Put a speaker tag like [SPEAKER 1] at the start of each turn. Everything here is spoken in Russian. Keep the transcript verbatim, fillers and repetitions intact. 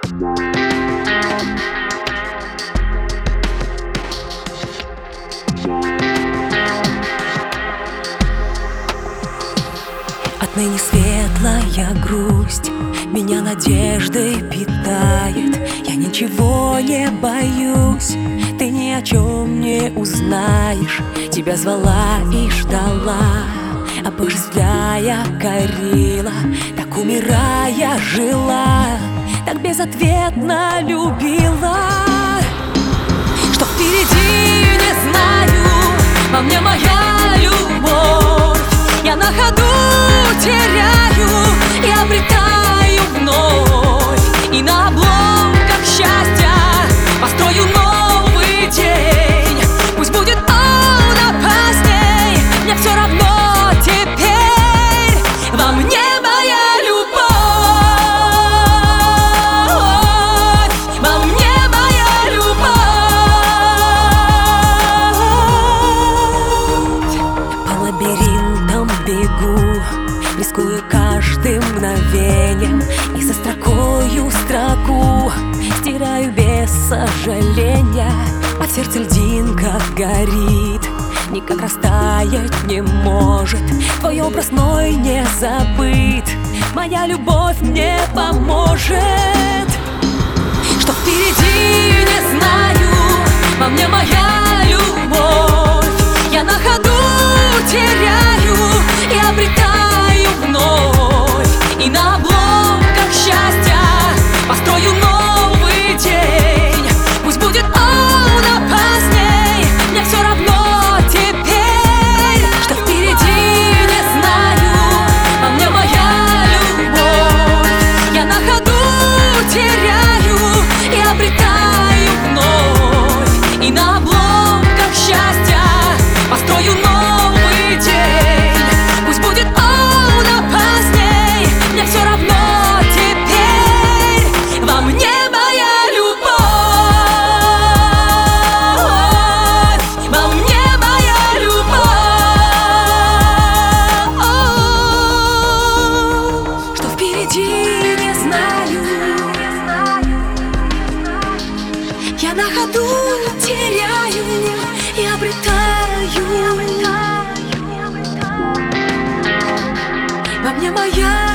[SPEAKER 1] Отныне светлая грусть меня надеждой питает. Я ничего не боюсь, ты ни о чем не узнаешь. Тебя звала и ждала, обожествляя, корила. Так умирая жила, так безответно любила. Что впереди, не знаю, во мне моя любовь. Я на ходу теряю и обретаю вновь. И на обломках счастья построю новый день. Пусть будет он опасней, мне все равно теперь. Во мне моя любовь, во мне моя любовь. По лабиринтам бегу, рискую каждым мгновением, и за строкою строку стираю без сожаления. А в сердце льдинка горит, никак растаять не может. Твой образ мой не забыт, моя любовь мне поможет. Что впереди, не знаю, во мне моя любовь. Я на ходу теряю и обретаю вновь. И на обломках счастья построю новый день. Пусть будет он опасней, мне все равно теперь. Что впереди, не знаю, во мне моя любовь. Я на ходу теряю и обретаю вновь. И на обломках счастья построю новый день. Пусть будет он опасней, мне все равно теперь. Во мне моя любовь, во мне моя любовь. Что впереди, не знаю, я на ходу теряю и обретаю. Во мне моя